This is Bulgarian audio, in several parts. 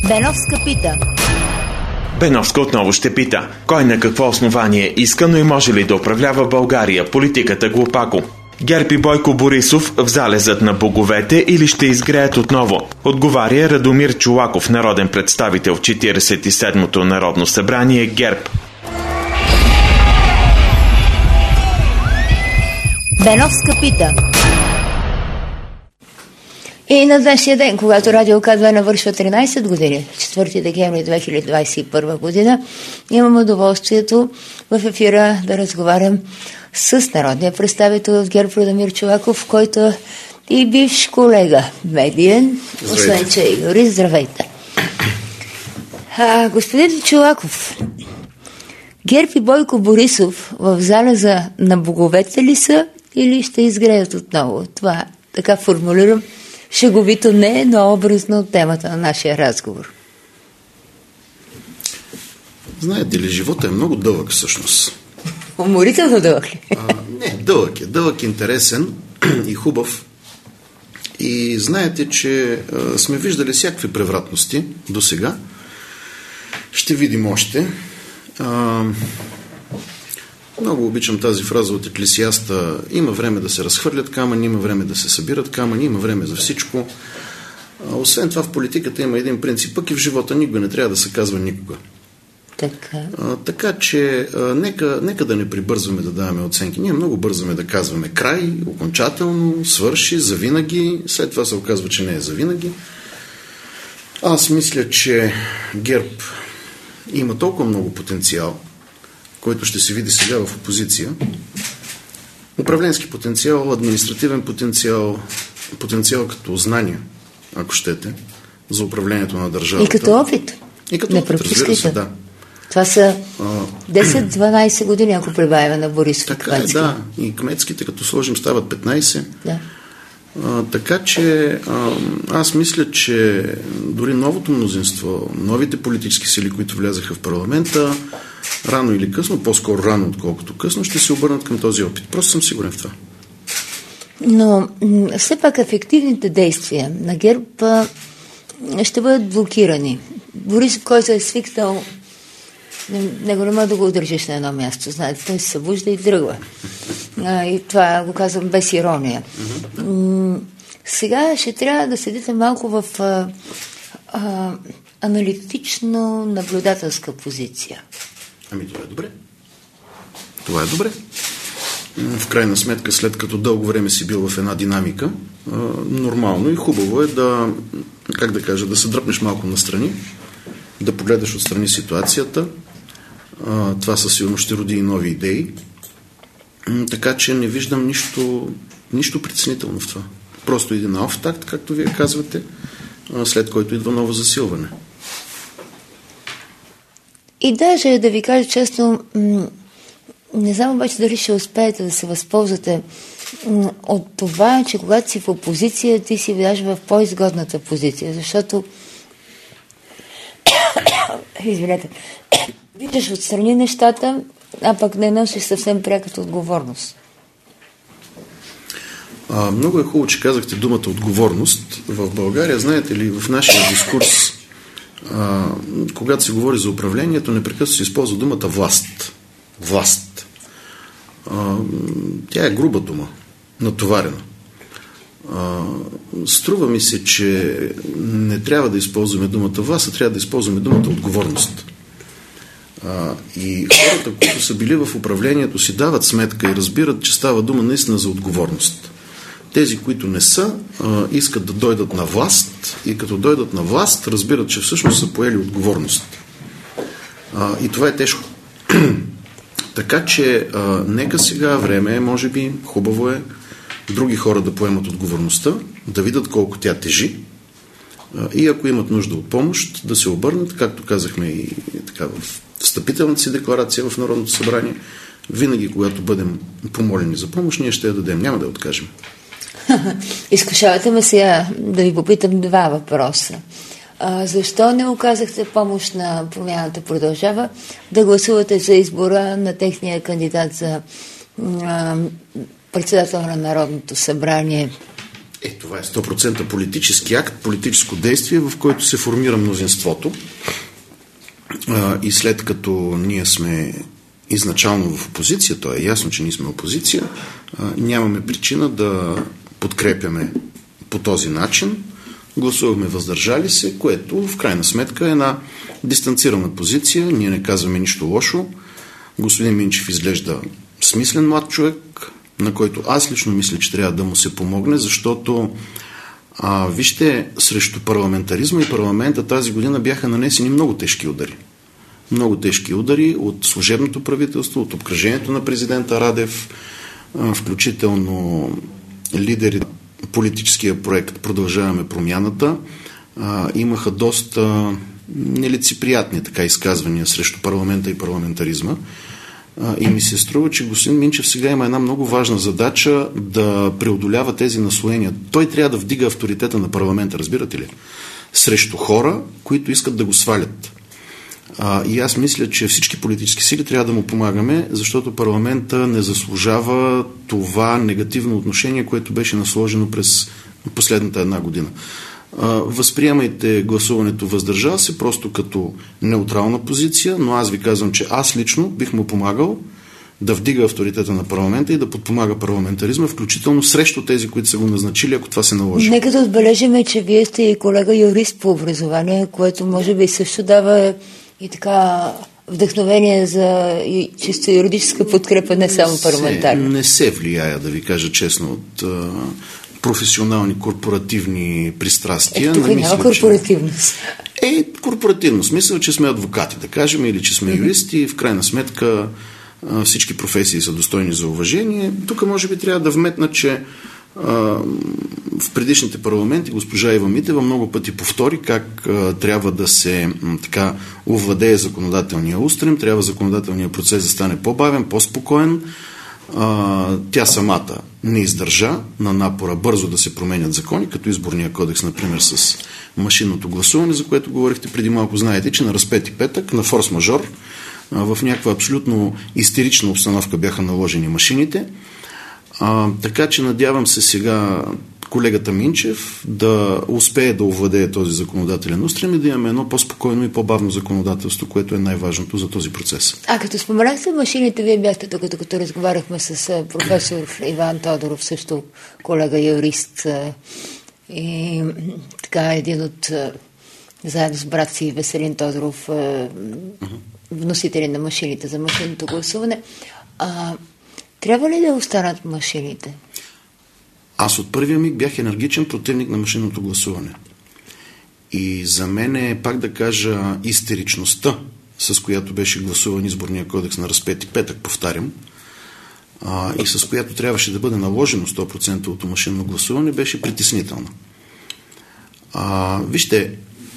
Беновска пита. Беновска отново ще пита. Кой на какво основание иска, но и може ли да управлява България? Политиката глупако. ГЕРБ и Бойко Борисов в залезът на боговете или ще изгреят отново? Отговаря Радомир Чолаков, народен представител в 47-то Народно събрание, ГЕРБ. Беновска пита. И на днешния ден, когато Радио К2 навършва 13 години, 4 декември 2021 година, имам удоволствието в ефира да разговарям с народния представител от ГЕРБ Радомир Чолаков, който е и бивш колега медиен, освен че е юрист. Здравейте! Господин Чолаков, ГЕРБ и Бойко Борисов в залеза на боговете ли са или ще изгреят отново? Това така формулирам шеговито, не, но образно от темата на нашия разговор. Знаете ли, живота е много дълъг всъщност. Уморително дълъг ли? Не, дълъг е. Дълъг, интересен и хубав. И знаете, че сме виждали всякакви превратности до сега. Ще видим още. Много обичам тази фраза от Еклесиаста: има време да се разхвърлят камъни, има време да се събират камъни, има време за всичко. Освен това в политиката има един принцип, пък и в живота никога не трябва да се казва никога. Така че нека да не прибързваме да даваме оценки. Ние много бързаме да казваме край, окончателно, свърши, завинаги. След това се оказва, че не е завинаги. Аз мисля, че ГЕРБ има толкова много потенциал, който ще се види сега в опозиция. Управленски потенциал, административен потенциал, потенциал като знания, ако щете, за управлението на държавата. И като опит. И като опит, разбира се, да. Това са 10-12 години, ако прибавяме на Борисов. Така е, да. И кметските, като сложим, стават 15. Да. Така че аз мисля, че дори новото мнозинство, новите политически сили, които влязаха в парламента, рано или късно, по-скоро рано, отколкото късно, ще се обърнат към този опит. Просто съм сигурен в това. Но все пак ефективните действия на ГЕРБ ще бъдат блокирани. Борисов, който е свикнал, него не може да го удържиш на едно място. Знаете, той се събужда и тръгва. И това го казвам без ирония. Сега ще трябва да седите малко в аналитично-наблюдателска позиция. Ами това е добре. Това е добре. В крайна сметка, след като дълго време си бил в една динамика, нормално и хубаво е да, как да кажа, да се дръпнеш малко настрани, да погледаш отстрани ситуацията. Това със сигурност ще роди и нови идеи. Така че не виждам нищо притеснително в това. Просто един нов такт, както вие казвате, след който идва ново засилване. И даже, да ви кажа честно, не знам обаче дали ще успеете да се възползвате от това, че когато си в опозиция, ти си даже в по-изгодната позиция, защото извинете, виждаш отстрани нещата, а пък не носиш съвсем пряката отговорност. Много е хубаво, че казахте думата отговорност. В България, знаете ли, в нашия дискурс, когато се говори за управлението, непрекъснато се използва думата власт. Власт. Тя е груба дума, натоварена. Струва ми се, че не трябва да използваме думата власт, а трябва да използваме думата отговорност. И хората, които са били в управлението, си дават сметка и разбират, че става дума наистина за отговорност. Тези, които не са, искат да дойдат на власт и като дойдат на власт, разбират, че всъщност са поели отговорност. И това е тежко. Така че нека сега време, може би хубаво е други хора да поемат отговорността, да видят колко тя тежи и ако имат нужда от помощ, да се обърнат, както казахме и така в встъпителната си декларация в Народното събрание. Винаги, когато бъдем помолени за помощ, ние ще я дадем, няма да я откажем. Изкушавате ме сега да ви попитам два въпроса. Защо не оказахте помощ на Промяната продължава да гласувате за избора на техния кандидат за председател на Народното събрание? Това е 100% политически акт, политическо действие, в който се формира мнозинството. И след като ние сме изначално в опозиция, то е ясно, че ние сме опозиция, нямаме причина да подкрепяме по този начин. Гласувахме въздържали се, което в крайна сметка е една дистанцирана позиция. Ние не казваме нищо лошо. Господин Минчев изглежда смислен млад човек, на който аз лично мисля, че трябва да му се помогне, защото вижте, срещу парламентаризма и парламента тази година бяха нанесени много тежки удари. Много тежки удари от служебното правителство, от обкръжението на президента Радев, включително лидери на политическия проект "Продължаваме промяната", имаха доста нелицеприятни изказвания срещу парламента и парламентаризма. И ми се струва, че господин Минчев сега има една много важна задача да преодолява тези наслоения. Той трябва да вдига авторитета на парламента, разбирате ли? Срещу хора, които искат да го свалят. И аз мисля, че всички политически сили трябва да му помагаме, защото парламента не заслужава това негативно отношение, което беше насложено през последната една година. Възприемайте гласуването въздържал се просто като неутрална позиция, но аз ви казвам, че аз лично бих му помагал да вдига авторитета на парламента и да подпомага парламентаризма, включително срещу тези, които са го назначили, ако това се наложи. Нека да отбележим, че вие сте и колега юрист по образование, което може би също дава и така вдъхновение за чисто юридическа подкрепа, не само парламентарна. Не се влияя, да ви кажа честно, от професионални корпоративни пристрастия. Тук няма корпоративност. Корпоративност. Мисля, че сме адвокати, да кажем, или че сме юристи. В крайна сметка всички професии са достойни за уважение. Тук може би трябва да вметна, че в предишните парламенти госпожа Ива Митева много пъти повтори как трябва да се овладее законодателния устрем, трябва законодателния процес да стане по-бавен, по-спокоен. Тя самата не издържа на напора бързо да се променят закони, като Изборния кодекс, например, с машинното гласуване, за което говорихте преди малко. Знаете, че на разпети петък, на форс-мажор, в някаква абсолютно истерична обстановка бяха наложени машините. Така че надявам се сега колегата Минчев да успее да овладее този законодателен устрем и да имаме едно по-спокойно и по-бавно законодателство, което е най-важното за този процес. Като споменахте машините, вие бяхте тук, като разговаряхме с професор Иван Тодоров, също колега юрист и така един от заедно с брат си Веселин Тодоров, вносители на машините за машинното гласуване. Трябва ли да останат машините? Аз от първия миг бях енергичен противник на машинното гласуване. И за мен е, пак да кажа, истеричността, с която беше гласуван Изборния кодекс на разпети петък, повтарям, и с която трябваше да бъде наложено 100% машинно гласуване, беше притеснителна. Вижте,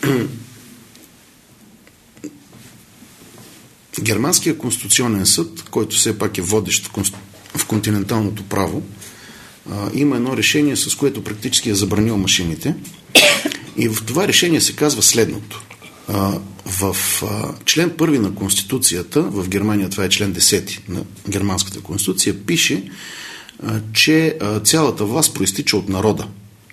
Германския конституционен съд, който все пак е водещ в континенталното право, има едно решение, с което практически е забранил машините. И в това решение се казва следното. В член 1 на Конституцията, в Германия това е член 10 на Германската конституция, пише, че цялата власт проистича от народа.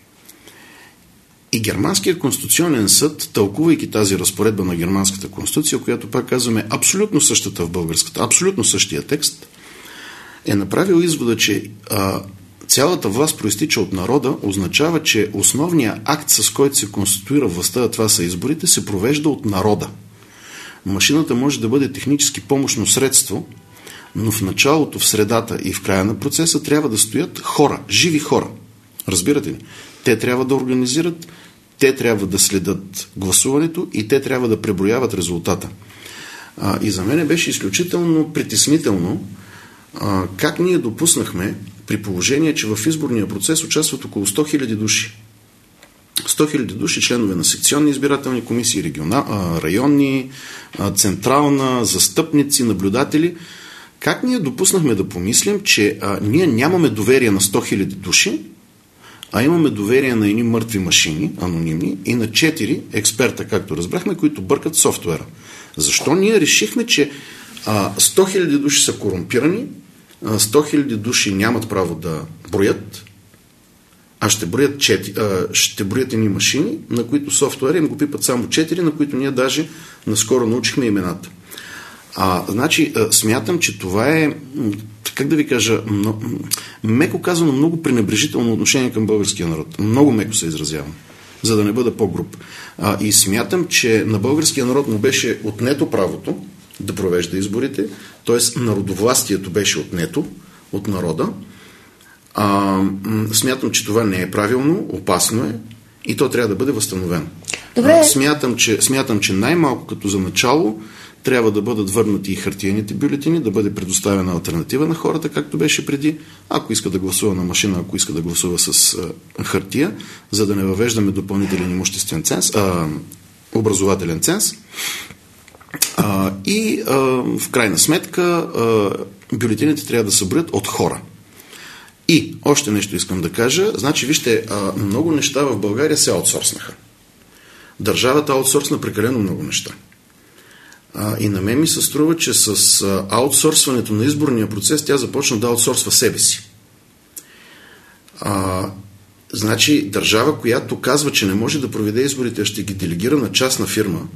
И Германския конституционен съд, тълкувайки тази разпоредба на Германската конституция, която пак казваме абсолютно същата в българската, абсолютно същия текст, е направил извода, че цялата власт проистича от народа, означава, че основният акт, с който се конституира властта, а това са изборите, се провежда от народа. Машината може да бъде технически помощно средство, но в началото, в средата и в края на процеса трябва да стоят хора, живи хора. Разбирате ли? Те трябва да организират, те трябва да следят гласуването и те трябва да преброяват резултата. И за мен беше изключително притеснително как ние допуснахме, при положение, че в изборния процес участват около 100 000 души. 100 000 души, членове на секционни избирателни комисии, районни, централна, застъпници, наблюдатели. Как ние допуснахме да помислим, че ние нямаме доверие на 100 000 души, а имаме доверие на едни мъртви машини, анонимни, и на 4 експерта, както разбрахме, които бъркат софтуера. Защо ние решихме, че 100 000 души са корумпирани, 100 000 души нямат право да броят, а ще броят едни машини, на които софтуера им го пипат само 4, на които ние даже наскоро научихме имената. Значи, смятам, че това е, как да ви кажа, меко казано, много пренебрежително отношение към българския народ. Много меко се изразявам, за да не бъда по-груб. И смятам, че на българския народ му беше отнето правото да провежда изборите, т.е. народовластието беше отнето от народа. Смятам, че това не е правилно, опасно е и то трябва да бъде възстановено. Добре. Смятам, че най-малко като за начало трябва да бъдат върнати и хартиените бюлетини, да бъде предоставена алтернатива на хората, както беше преди. Ако иска да гласува на машина, ако иска да гласува с хартия, за да не въвеждаме допълнителен имуществен ценз, образователен ценз. И в крайна сметка бюлетините трябва да се броят от хора. И още нещо искам да кажа. Значи, вижте, много неща в България се аутсорснаха. Държавата аутсорсна прекалено много неща. И на мен ми се струва, че с аутсорсването на изборния процес тя започна да аутсорсва себе си. Значи, държава, която казва, че не може да проведе изборите, ще ги делегира на частна фирма,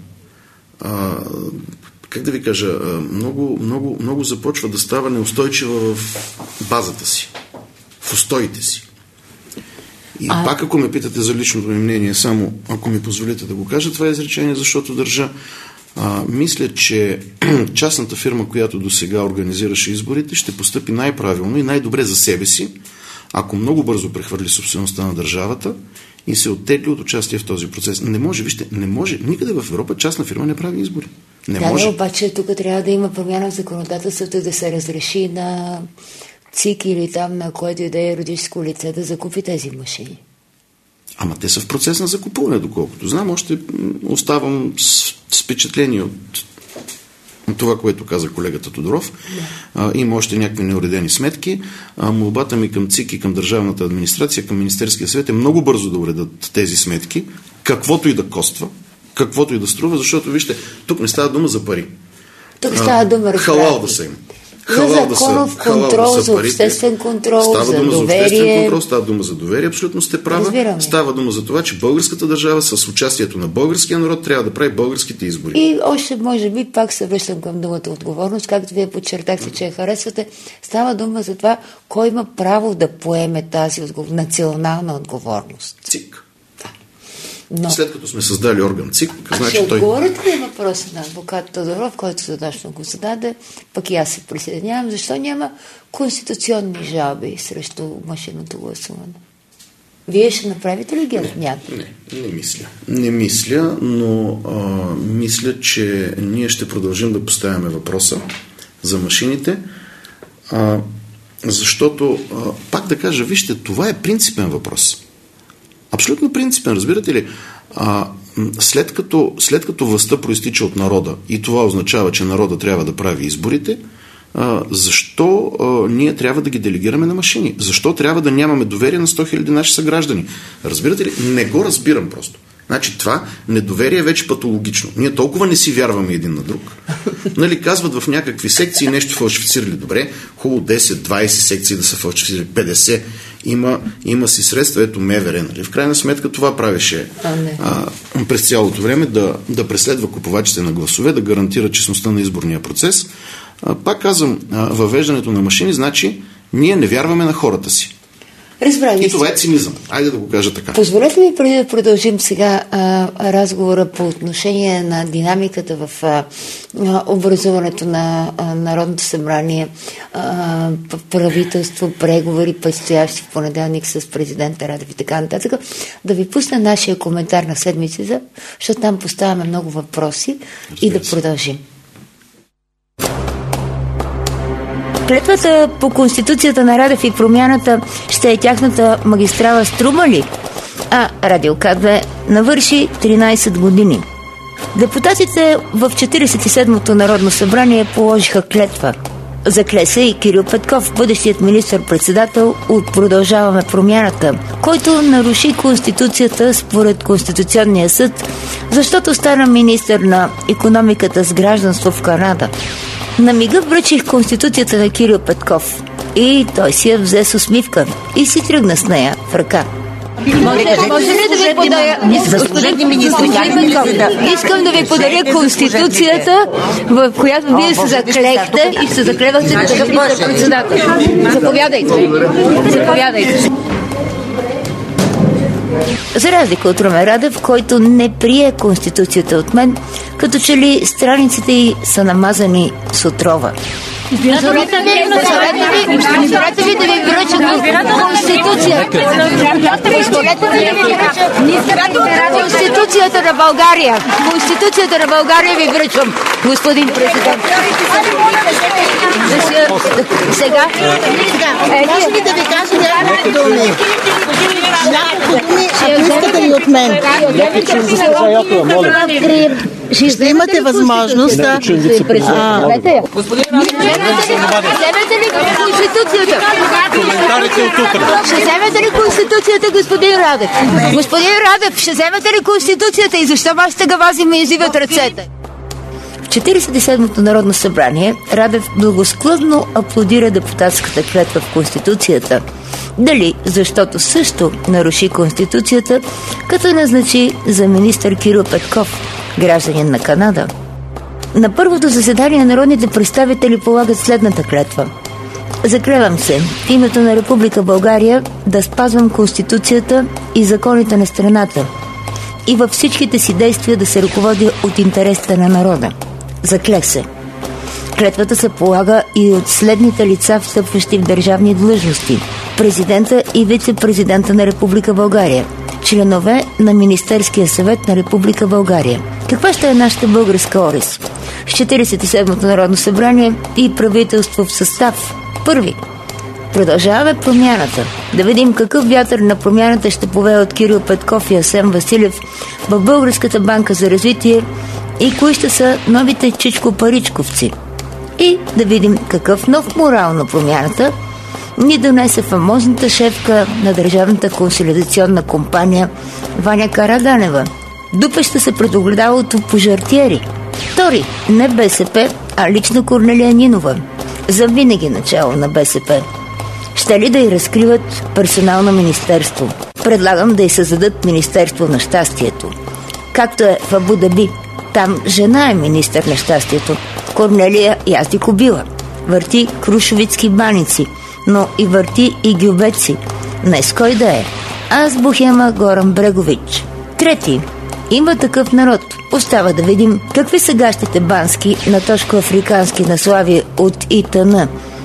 как да ви кажа, много започва да става неустойчива в базата си, в устоите си. И пак, ако ме питате за личното ми мнение, само ако ми позволите да го кажа, това е изречение, защото държа. Мисля, че частната фирма, която досега организираше изборите, ще постъпи най-правилно и най-добре за себе си, ако много бързо прехвърли собствеността на държавата и се оттегли от участие в този процес. Не може, вижте, не може. Никъде в Европа частна фирма не прави избори. Не може. Обаче тук трябва да има промяна в законодателството, да се разреши на ЦИК или там на което и да е юридическо лице да закупи тези машини. Ама те са в процес на закупуване, доколкото знам. Още оставам с впечатление от това, което каза колегата Тодоров. Има още някакви неуредени сметки. Молбата ми към ЦИК и към държавната администрация, към Министерския съвет е много бързо да уредат тези сметки, каквото и да коства, каквото и да струва, защото, вижте, тук не става дума за пари. Тук става дума халал да са им. За законов контрол, за обществен контрол, за доверие. За обществен контрол, става дума за доверие, абсолютно сте права. Разбираме. Става дума за това, че българската държава с участието на българския народ трябва да прави българските избори. И още, може би, пак се връщам към думата отговорност, както вие подчертахте, че я харесвате. Става дума за това, кой има право да поеме тази национална отговорност. ЦИК. Но... След като сме създали орган ЦИК, значи ще отговорите ли въпроса на адвокат Тодоров, който задачно го зададе, пък и аз се присъединявам, защо няма конституционни жалби срещу машинното гласуване? Вие ще направите ли ги? Не мисля, но мисля, че ние ще продължим да поставяме въпроса за машините, защото, пак да кажа, вижте, това е принципен въпрос. Абсолютно принципен, разбирате ли? След като властта проистича от народа и това означава, че народа трябва да прави изборите, защо ние трябва да ги делегираме на машини? Защо трябва да нямаме доверие на 100 000 наши съграждани? Разбирате ли? Не го разбирам просто. Значи това недоверие е вече патологично. Ние толкова не си вярваме един на друг. Нали, казват в някакви секции нещо фалшифицирали. Добре, хубаво 10-20 секции да са фалшифицирали, 50. Има си средства, ето МВР. Нали? В крайна сметка това правеше през цялото време да преследва купувачите на гласове, да гарантира честността на изборния процес. Пак казвам, въвеждането на машини значи ние не вярваме на хората си. Разбрали. И това е цинизъм. Айде да го кажа така. Позволете ми преди да продължим сега разговора по отношение на динамиката в образуването на Народното събрание, правителство, преговори, предстоящи в понеделник с президента Радев и така нататък, да ви пусна нашия коментар на седмицата, защото там поставяме много въпроси и да продължим. Клетвата по Конституцията на Радев и промяната ще е тяхната магистрала Струма ли? Радио К2 навърши 13 години. Депутатите в 47-то Народно събрание положиха клетва. Закле се и Кирил Петков, бъдещият министър-председател от Продължаваме промяната, който наруши Конституцията според Конституционния съд, защото стана министър на икономиката с гражданство в Канада. На мига връчих Конституцията на Кирил Петков и той си я взе с усмивка и си тръгна с нея в ръка. Може ли да ви подаря? Искам да ви подаря Конституцията, в която вие се заклехте и се заклевахте като министър-председател. Заповядайте. За разлика от Румен Радев, който не прие Конституцията от мен, като че ли страниците й са намазани с отрова. Позволете ви да ви връча Конституцията. Конституцията на България. Конституцията на България ви връчвам, господин президент. Сега? Може ли да ви кажа някакви думи? Ако искате ли от мен? Ще имате възможност да... Вземете ли Конституцията? Ще вземете ли Конституцията, господин Радев? Господин Радев, ще вземете ли Конституцията и защо вашите гавази ми изиват ръцете? В 47-то Народно събрание Радев благосклонно аплодира депутатската клетва в Конституцията. Дали защото също наруши Конституцията, като назначи за министър Кирил Петков, гражданин на Канада. На първото заседание народните представители полагат следната клетва. Заклевам се в името на Република България да спазвам Конституцията и законите на страната и във всичките си действия да се ръководя от интересите на народа. Заклех се. Клетвата се полага и от следните лица, встъпващи в държавни длъжности: президента и вице-президента на Република България, членове на Министерския съвет на Република България. Каква ще е нашата българска орис? В 47-то Народно събрание и правителство в състав. Първи. Продължаваме промяната. Да видим какъв вятър на промяната ще повее от Кирил Петков и Асен Василев в Българската банка за развитие и кои ще са новите чичко-паричковци. И да видим какъв нов морал на промяната ни донесе фамозната шефка на Държавната консолидационна компания Ваня Караганева, дупеща се пред огледалото пожартиери. Втори, не БСП, а лично Корнелия Нинова, завинаги начало на БСП. Ще ли да й разкриват персонално министерство? Предлагам да й създадат Министерство на щастието. Както е в Абу Даби, там жена е министър на щастието. Корнелия язди кобила, върти крушовицки баници, но и върти и гюбеци. Днес кой да е? Аз Бухема Горан Брегович. Трети. Има такъв народ. Остава да видим какви са гащите бански на тошко-африкански наслави от ИТН.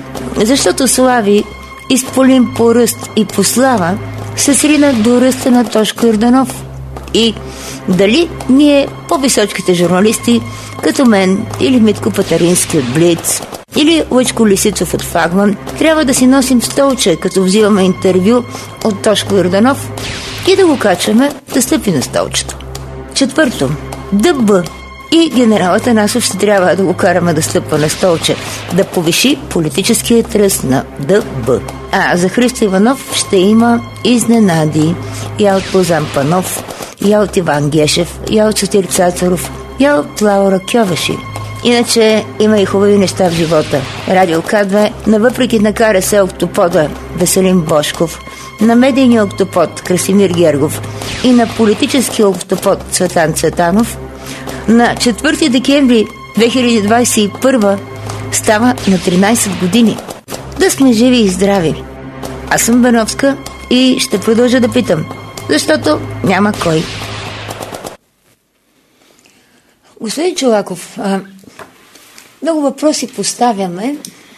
Защото Слави, изполим по ръст и по слава, се срина до ръста на Тошко Йорданов. И дали ние, по-височките журналисти, като мен или Митко Патарински от Блиц, или Лъчко Лисицов от Фагман, трябва да си носим столче, като взимаме интервю от Тошко Йорданов и да го качваме да стъпи на столчето. Четвърто, ДБ и генералът Анасов ще трябва да го караме да стъпва на столче, да повиши политическия тръст на ДБ. А за Христо Иванов ще има изненади. Я от Лозан Панов, я от Иван Гешев, я от Сотир Цацаров, я от Лаура Кьовеши. Иначе има и хубави неща в живота. Радио К2, навъпреки на КРС Октопода Веселин Бошков, на медийния октопод Красимир Гергов и на политическия октопод Цветан Цветанов, на 4 декември 2021 става на 13 години. Да сме живи и здрави. Аз съм Беновска и ще продължа да питам, защото няма кой. Господин Чолаков, много въпроси поставяме.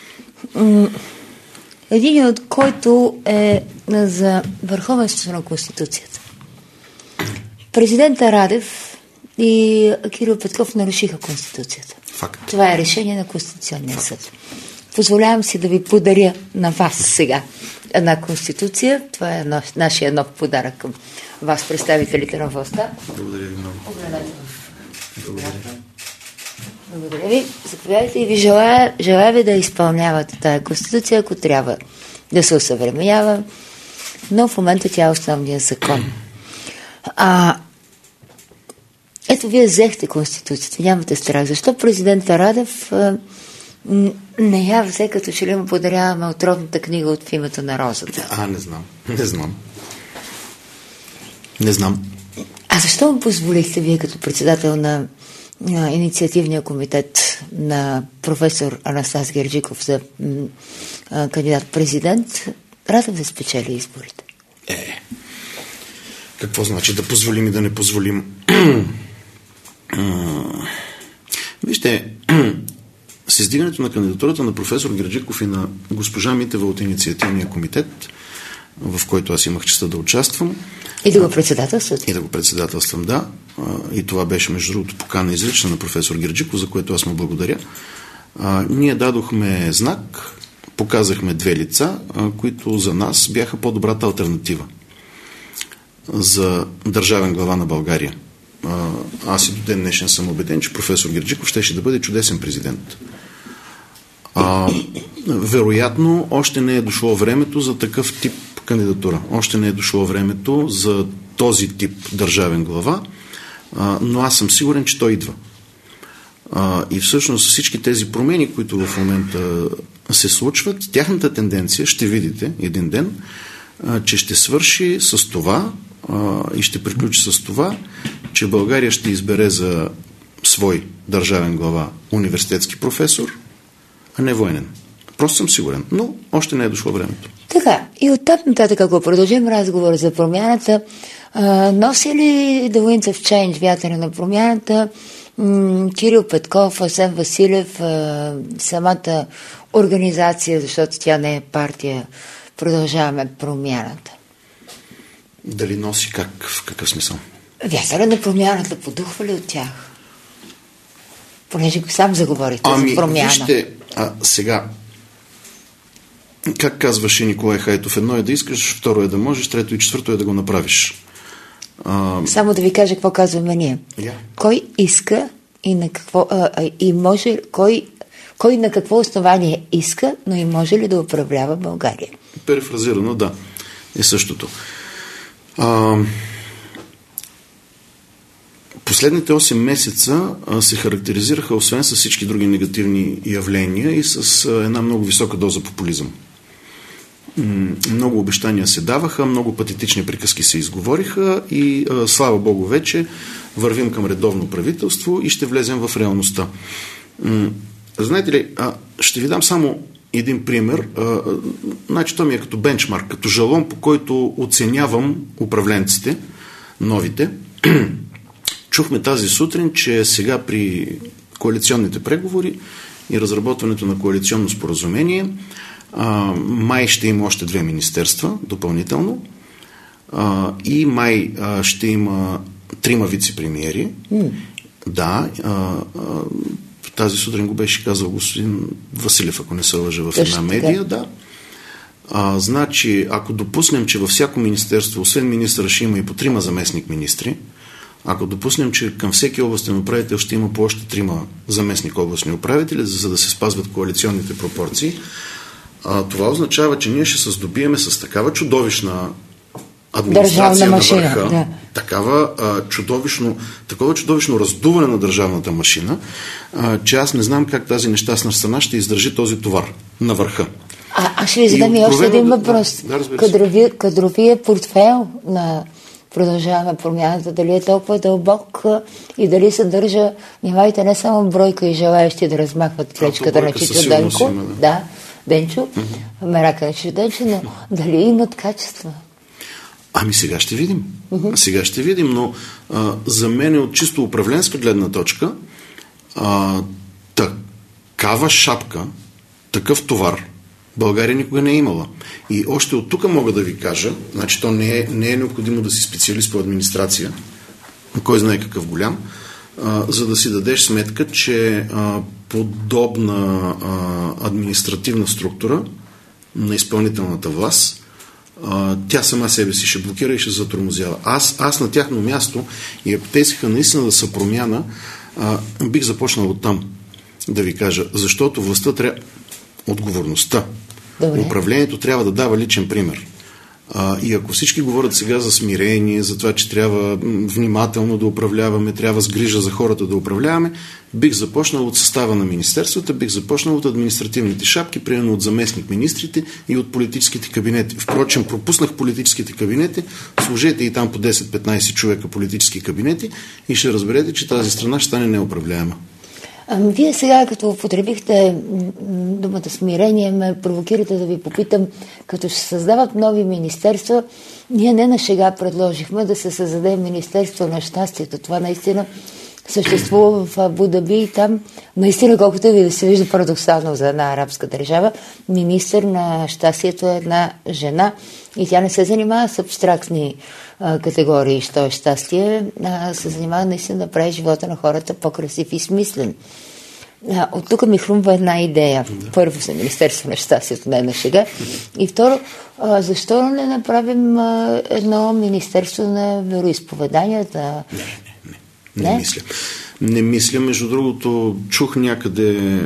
Един от който е за върховенството на Конституцията. Президента Радев и Кирил Петков нарушиха Конституцията. Факт. Това е решение на Конституционния съд. Позволявам си да ви подаря на вас сега една Конституция. Това е нашия нов подарък към вас, представителите на властта. Благодаря ви много. Благодаря ви. Заповядайте и ви желая ви да изпълнявате тази Конституция, ако трябва да се усъвременява, но в момента тя е основният закон. Ето, вие взехте Конституцията, нямате страх. Защо президента Радев не я взе, като че ли му подаряваме отровната книга от В името на розата? Не знам. Не знам. А защо му позволихте вие като председател на инициативния комитет на професор Анастас Герджиков за кандидат-президент Радев да спечели изборите? Какво значи да позволим и да не позволим? Вижте, с издигането на кандидатурата на професор Герджиков и на госпожа Митева от инициативния комитет, в който аз имах честта да участвам. И да го председателствате? И да го председателствам, да. И това беше, между другото, покана изрична на професор Герджиков, за което аз му благодаря. Ние дадохме знак, показахме две лица, които за нас бяха по-добрата алтернатива за държавен глава на България. Аз и до ден днешен съм убеден, че професор Герджиков щеше да бъде чудесен президент. Вероятно, още не е дошло времето за такъв тип кандидатура. Още не е дошло времето за този тип държавен глава, но аз съм сигурен, че той идва. И всъщност всички тези промени, които в момента се случват, тяхната тенденция, ще видите един ден, че ще свърши с това и ще приключи с това, че България ще избере за свой държавен глава университетски професор, а не военен. Просто съм сигурен, но още не е дошло времето. Така, и оттам нататък, ако продължим разговор за промяната, носи ли The Winds of Change, вятъра на промяната, Кирил Петков, Асен Василев, самата организация, защото тя не е партия, продължаваме промяната? Дали носи как? В какъв смисъл? Вятъра на промяната подухва ли от тях? Понеже сам заговорите за промяна. Вижте, сега, как казваше Николай Хайтов, едно е да искаш, второ е да можеш, трето и четвърто е да го направиш. Само да ви кажа какво казваме ние. Кой иска и на какво и може, кой на какво основание иска, но и може ли да управлява България? Перефразирано, да, е същото. Последните 8 месеца се характеризираха, освен с всички други негативни явления, и с една много висока доза популизъм. Много обещания се даваха, много патетични приказки се изговориха и слава Богу вече вървим към редовно правителство и ще влезем в реалността. Знаете ли, ще ви дам само един пример. Значи, то ми е като бенчмарк, като жалон, по който оценявам управленците, новите. Чухме тази сутрин, че сега при коалиционните преговори и разработването на коалиционно споразумение май ще има още 2 министерства допълнително и май ще има 3 вице-премиери. Да, тази сутрин го беше казал господин Василев, ако не се лъжа, в една медия. Да. Значи, ако допуснем, че във всяко министерство, освен министъра, ще има и по 3 заместник-министри, ако допуснем, че към всеки областен управител ще има по още 3 заместник областни управители, за да се спазват коалиционните пропорции, това означава, че ние ще се здобиеме с такава чудовищна администрация на върха, да. Такова чудовищно раздуване на държавната машина, че аз не знам как тази нещастна страна ще издържи този товар на върха. Аз ще ви задам и още един въпрос. Кадровия портфейл на Продължаваме промяната, дали е толкова дълбок и дали съдържа, внимавайте, не само бройка и желаящи да размахват плечката на Чичо Денко, Денчо, мерака на Чичо Денчо, но дали имат качества? Сега ще видим. Сега ще видим, но за мен от чисто управленска гледна точка такава шапка, такъв товар България никога не е имала. И още от тук мога да ви кажа, значи то не е необходимо да си специалист по администрация, кой знае какъв голям, за да си дадеш сметка, че подобна административна структура на изпълнителната власт, тя сама себе си ще блокира и ще затормозява. Аз на тяхно място, и ако те искаха наистина да са промяна, бих започнал оттам да ви кажа, защото властта трябва отговорността. Добре. Управлението трябва да дава личен пример. И ако всички говорят сега за смирение, за това, че трябва внимателно да управляваме, трябва с грижа за хората да управляваме, бих започнал от състава на министерствата, бих започнал от административните шапки, примерно от заместник министрите и от политическите кабинети. Впрочем, пропуснах политическите кабинети, служете и там по 10-15 човека политически кабинети и ще разберете, че тази страна ще стане неуправляема. Вие сега, като употребихте думата смирение, ме провокирате да ви попитам, като ще създават нови министерства, ние не на шега предложихме да се създаде Министерство на щастието. Това наистина съществува в Абу Даби и там, наистина, колкото ви да се вижда парадоксално за една арабска държава, министър на щастието е една жена и тя не се занимава с абстрактни категории, що е щастие, се занимава наистина да прави живота на хората по-красив и смислен. От тук ми хрумва една идея. Първо за Министерство на щастието, не на шега. И второ, защо не направим едно Министерство на вероизповеданията? Не мисля. Не мисля. Между другото, чух някъде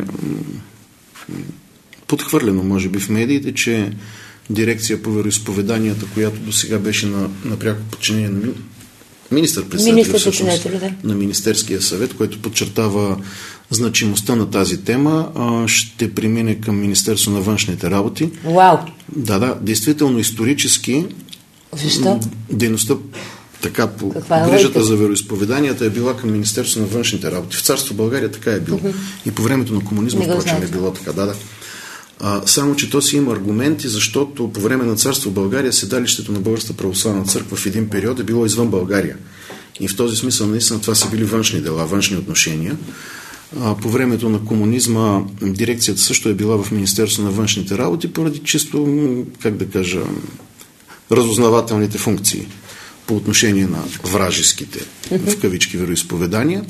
подхвърлено, може би в медиите, че дирекция по вероизповеданията, която до сега беше на пряко подчинение на министър-председателя на Министерския съвет, който подчертава значимостта на тази тема, ще премине към Министерство на външните работи. Вау! Да, действително исторически. Защо? Дейността така по грижата за вероизповеданията е била към Министерство на външните работи. В царство България така е било. И по времето на комунизма, впрочем, е било така. Да. Само, че то си има аргументи, защото по време на царство България седалището на Българската православна църква в един период е било извън България. И в този смисъл наистина това са били външни дела, външни отношения. По времето на комунизма дирекцията също е била в Министерство на външните работи поради чисто, как да кажа, разузнавателните функции по отношение на вражеските, в кавички, вероизповедания.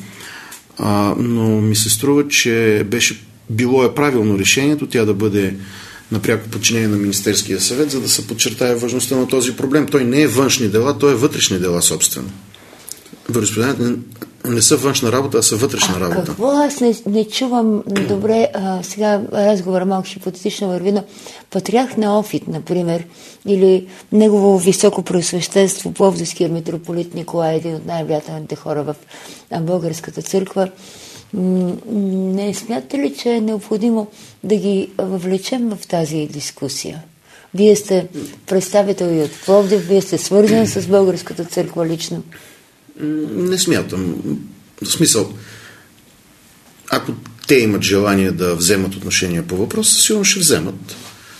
Но ми се струва, че било е правилно решението тя да бъде напряко подчинение на Министерския съвет, за да се подчертае важността на този проблем. Той не е външни дела, той е вътрешни дела, собствено. Вероизповеданията не са външна работа, а са вътрешна работа. Какво? Аз не чувам добре. Сега разговора малко хипотетично върви, но патриарх Неофит, например, или негово високо преосвещенство, Пловдивския митрополит Николай, един от най-влиятелните хора в българската църква, не смятате ли, че е необходимо да ги въвлечем в тази дискусия? Вие сте представител и от Пловдив, вие сте свързан с българската църква лично. Не смятам. В смисъл, ако те имат желание да вземат отношение по въпроса, сигурно ще вземат.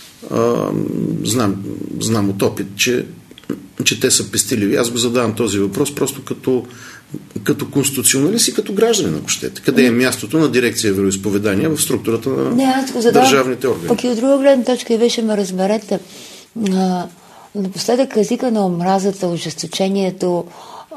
Знам от опит, че те са пестиливи. Аз го задавам този въпрос просто като конституционалист и като гражданин, ако щете. Къде е мястото на дирекция вероизповедания в структурата на държавните органи? Пък и от друга гледна точка и беше ме разберете. Напоследък езика на омразата, ожесточението,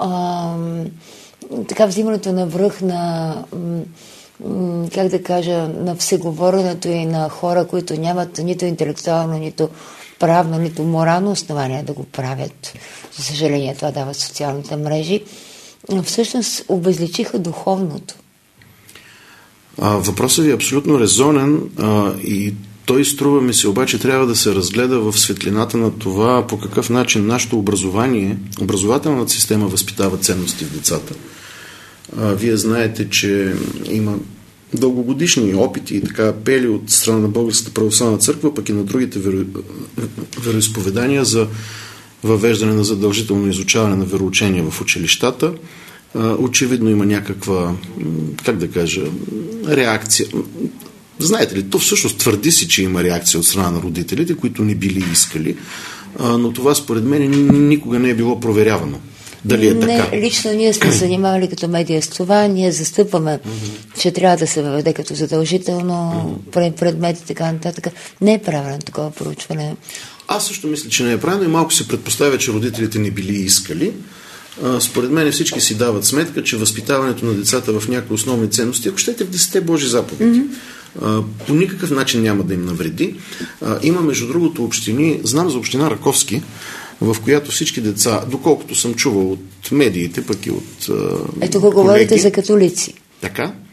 така взимането на връх на как да кажа, на всеговоренето и на хора, които нямат нито интелектуално, нито правно, нито морално основание да го правят. За съжаление, това дават социалните мрежи. Всъщност обезличиха духовното. Въпросът ви е абсолютно резонен и той, струва ми се, обаче трябва да се разгледа в светлината на това по какъв начин нашето образование, образователната система възпитава ценности в децата. Вие знаете, че има дългогодишни опити и така апели от страна на Българската православна църква, пък и на другите вероизповедания за въвеждане на задължително изучаване на вероучение в училищата. Очевидно има някаква, как да кажа, реакция. Знаете ли, то всъщност твърди си, че има реакция от страна на родителите, които не били искали, но това според мен никога не е било проверявано. Дали е така? Не, лично ние сме занимавали като медия с това, ние застъпваме, че трябва да се въведе като задължително предмет и така нататък. Не е правилно такова проучване. Аз също мисля, че не е правилно и малко се предпоставя, че родителите не били искали. Според мен всички си дават сметка, че възпитаването на децата в някои основни ценности, ако щете в 10 Божи заповеди, по никакъв начин няма да им навреди. Има, между другото, общини, знам за община Раковски, в която всички деца, доколкото съм чувал от медиите, пък и от Ето го говорите за католици. Така.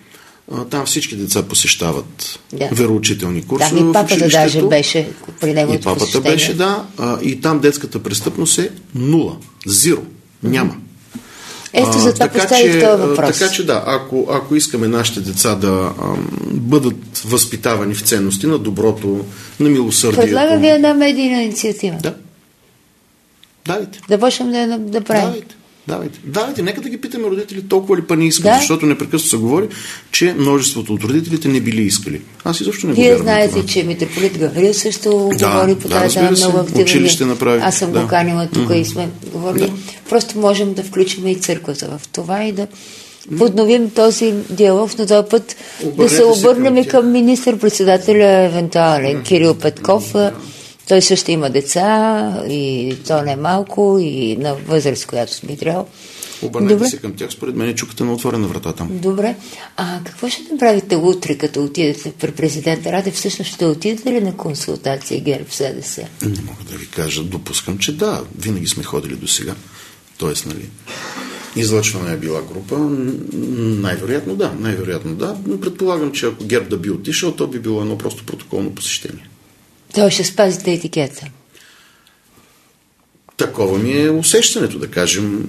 Там всички деца посещават вероучителни курсове. Да, и папата даже беше при неговото и папата посещение. беше, да. И там детската престъпност е 0. Зиро. Няма. Ето за това поставих този въпрос. Така че да, ако искаме нашите деца да бъдат възпитавани в ценности на доброто, на милосърдието... Предлагам ви една медийна инициатива. Да. Давайте. Да почнем да правим. Давайте, нека да ги питаме родители толкова ли па не искат, защото непрекъснато се говори, че множеството от родителите не били искали. Аз изобщо не го вярвам. Вие знаете, че митрополит Гаврил също говори по тази тема много активно. Училище направи. Аз съм го канила тук и сме говорили. Просто можем да включим и църквата в това и да подновим този диалог, но този път да се обърнем и към министър-председателя евентуален Кирил Петков. Той също има деца и то не малко и на възраст, която сме трябвало. Обърнете се към тях, според мен чукате на отворена врата там. Добре. А какво ще направите утре, като отидете при президента Радев? Всъщност ще отидете ли на консултация ГЕРБ в СДС? Не мога да ви кажа. Допускам, че да. Винаги сме ходили до сега. Тоест, нали, излъчвана е била група. Най-вероятно да. Но предполагам, че ако ГЕРБ да би отишъл, то би било едно просто протоколно посещение. Той ще спазите етикета. Такова ми е усещането, да кажем.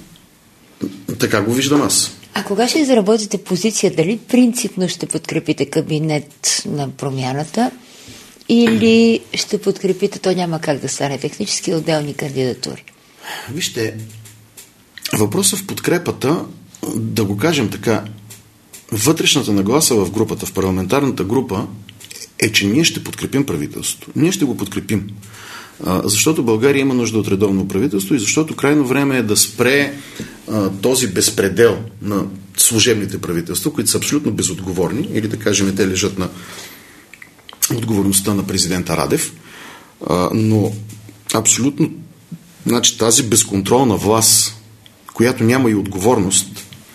Така го виждам аз. А кога ще изработите позиция, дали принципно ще подкрепите кабинет на промяната или ще подкрепите, то няма как да стане технически, отделни кандидатури? Вижте, въпросът в подкрепата, да го кажем така, вътрешната нагласа в групата, в парламентарната група, е, че ние ще подкрепим правителството. Ние ще го подкрепим. Защото България има нужда от редовно правителство и защото крайно време е да спре този безпредел на служебните правителства, които са абсолютно безотговорни, или да кажем, те лежат на отговорността на президента Радев, но абсолютно, значи, тази безконтролна власт, която няма и отговорност,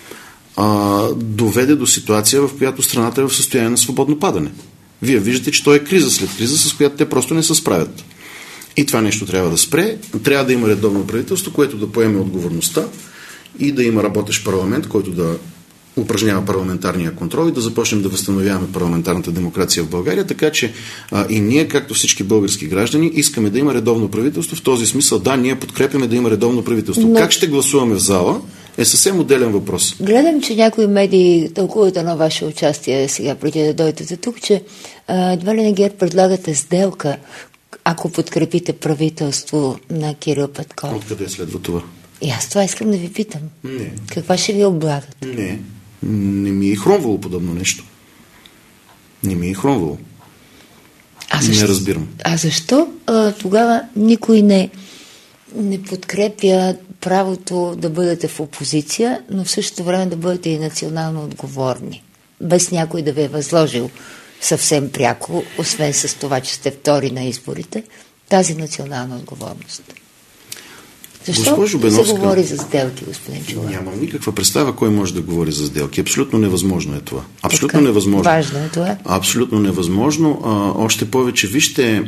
доведе до ситуация, в която страната е в състояние на свободно падане. Вие виждате, че то е криза след криза, с която те просто не се справят. И това нещо трябва да спре. Трябва да има редовно правителство, което да поеме отговорността и да има работещ парламент, който да упражнява парламентарния контрол и да започнем да възстановяваме парламентарната демокрация в България, така че и ние, както всички български граждани, искаме да има редовно правителство. В този смисъл, да, ние подкрепяме да има редовно правителство. Но... Как ще гласуваме в зала е съвсем отделен въпрос. Гледам, че някои медии тълкуват едно ваше участие сега, преди да дойдете тук, че едва ли на ГЕРБ предлагате сделка, ако подкрепите правителство на Кирил Петков. Откъде следва това? И аз това искам да ви питам. Не. Каква ще ви облагат? Не ми е хрумвало подобно нещо. Не ми е хрумвало. Не разбирам. А защо тогава никой не подкрепя правото да бъдете в опозиция, но в същото време да бъдете и национално отговорни? Без някой да ви е възложил съвсем пряко, освен с това, че сте втори на изборите, тази национална отговорност. Защо се говори за сделки, господин Чолаков? Нямам никаква представа кой може да говори за сделки. Абсолютно невъзможно е това. Абсолютно невъзможно. Важно е това. Абсолютно невъзможно. Още повече, вижте,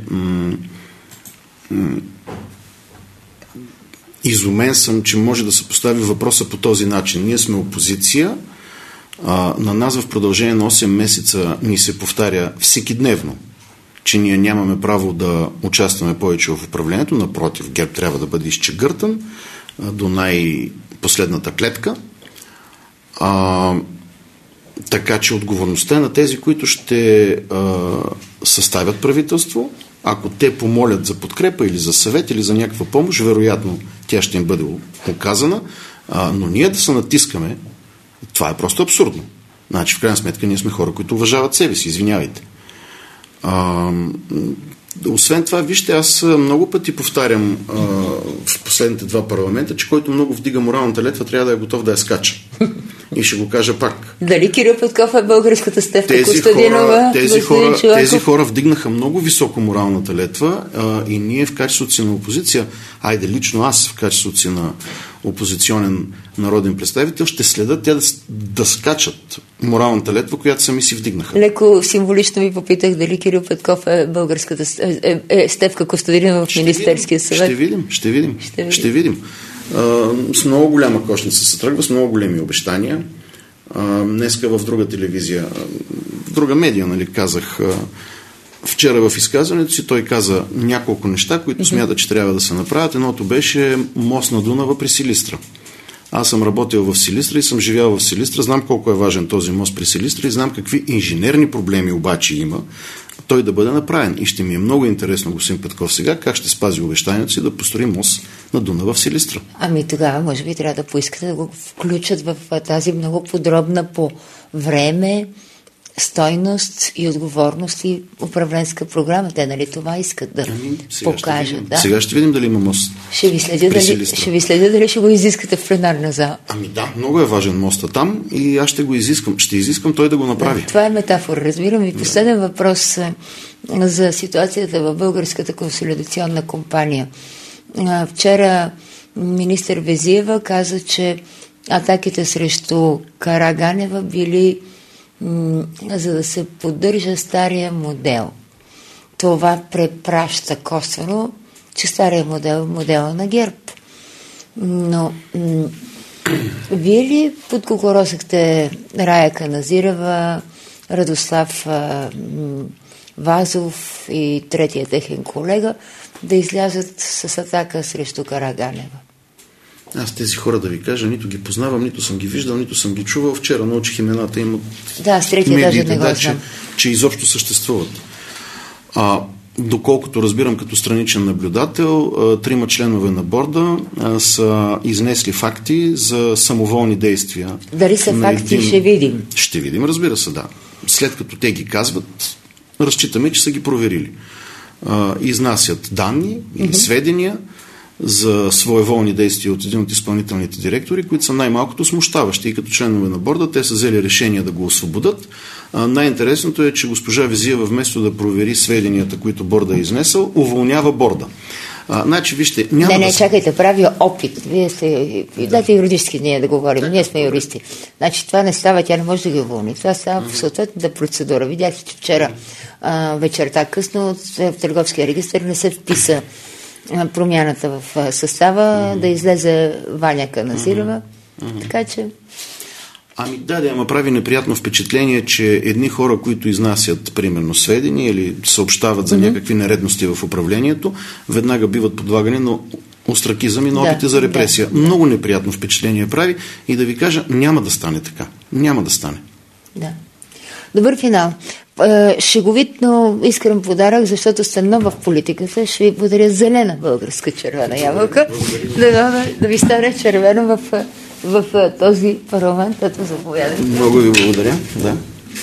изумен съм, че може да се постави въпроса по този начин. Ние сме опозиция. На нас в продължение на 8 месеца ни се повтаря всекидневно, че ние нямаме право да участваме повече в управлението. Напротив, ГЕРБ трябва да бъде изчегъртан до най-последната клетка. Така че отговорността е на тези, които ще съставят правителство. Ако те помолят за подкрепа или за съвет или за някаква помощ, вероятно тя ще им бъде оказана. Но ние да се натискаме, това е просто абсурдно. Значи, в крайна сметка, ние сме хора, които уважават себе си. Извинявайте. Освен това, вижте, аз много пъти повтарям в последните 2 парламента, че който много вдига моралната летва, трябва да е готов да я скача. И ще го кажа пак. Дали Кирил Петков е българската Стефка Костадинова? Тези хора вдигнаха много високо моралната летва и ние в качеството си на опозиция, айде лично аз в качеството си на опозиционен народен представител, ще следят тя да скачат моралната летва, която сами си вдигнаха. Леко символично ви попитах дали Кирил Петков е българската Стефка Костадинова в Министерския съвет. Ще видим. С много голяма кошница се тръгва, с много големи обещания. Днеска в друга телевизия, в друга медия, нали, казах, вчера в изказването си той каза няколко неща, които смята, че трябва да се направят. Едното беше мост на Дунава при Силистра. Аз съм работил в Силистра и съм живял в Силистра. Знам колко е важен този мост при Силистра и знам какви инженерни проблеми обаче има той да бъде направен. И ще ми е много интересно, господин Петков, сега как ще спази обещанието си да построи мост на Дунава в Силистра. Ами тогава, може би, трябва да поискате да го включат в тази много подробна по време, стойност и отговорност и управленска програма. Те, нали, това искат да покажат. Да? Сега ще видим дали има мост. Ще ви следя дали ще го изискате в пленарна зала. Ами да, много е важен моста там и аз ще го изискам. Ще изискам той да го направи. Да, това е метафора, разбирам. И последен въпрос за ситуацията в Българската консолидационна компания. Вчера министър Везиева каза, че атаките срещу Караганева били за да се поддържа стария модел. Това препраща косвено, че стария модел е модела на ГЕРБ. Но вие ли подкукуросахте Рая Каназирова, Радослав Вазов и третия техен колега да излязат с атака срещу Караганева? Аз тези хора, да ви кажа, нито ги познавам, нито съм ги виждал, нито съм ги чувал. Вчера научих имената им от с третия даже не го знам. Че изобщо съществуват. Доколкото разбирам като страничен наблюдател, 3 членове на борда са изнесли факти за самоволни действия. Дали са факти, ще видим. Ще видим, разбира се, да. След като те ги казват, разчитаме, че са ги проверили. Изнасят данни или сведения за своеволни действия от един от изпълнителните директори, които са най-малкото смущаващи. И като членове на борда те са взели решение да го освободят. Най-интересното е, че госпожа Везиева вместо да провери сведенията, които борда е изнесъл, уволнява борда. Значи, вижте, чакайте, прави опит. Вие сте, дайте юридически ние да говорим. Ние сме юристи. Значи това не става, тя не може да ги уволни. Това става в съответната процедура. Видяхте, че вчера вечерта късно в Търговския регистър не се вписа промяната в състава, да излезе Ваня Каназирова. Така че... Ами ама прави неприятно впечатление, че едни хора, които изнасят примерно сведения или съобщават за някакви нередности в управлението, веднага биват подлагани на остракизъм и на опити за репресия. Много неприятно впечатление прави и да ви кажа, няма да стане така. Няма да стане. Да. Добър финал. Шеговитно искрен подарък, защото сте нов в политиката. Ще ви подаря зелена българска червена ябълка. Да ви стане червено в този парламент. Ето, заповядайте. Много ви благодаря. Да.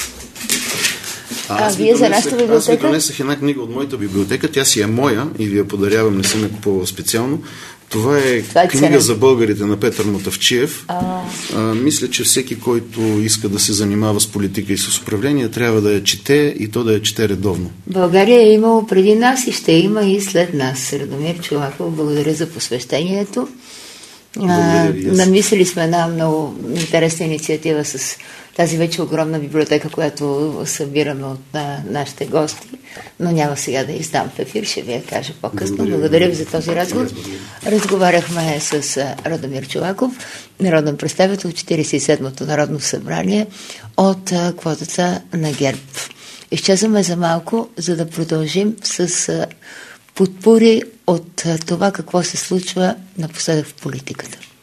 Вие за нашата библиотека? Аз ви донесах една книга от моята библиотека. Тя си е моя и ви я подарявам, не съм я купувал специално. Това е книга за българите на Петър Мутавчиев. Мисля, че всеки, който иска да се занимава с политика и с управление, трябва да я чете и то да я чете редовно. България е имало преди нас и ще има и след нас. Радомир Чолаков, благодаря за посвещението. Намислили сме една много интересна инициатива с тази вече огромна библиотека, която събираме от нашите гости, но няма сега да издам в ефир, ще ви я кажа по-късно. Благодаря ви за този разговор. Разговаряхме с Радомир Чолаков, народен представител 47-то Народно събрание от квотата на ГЕРБ. Изчезваме за малко, за да продължим с подпори от това какво се случва напоследък в политиката.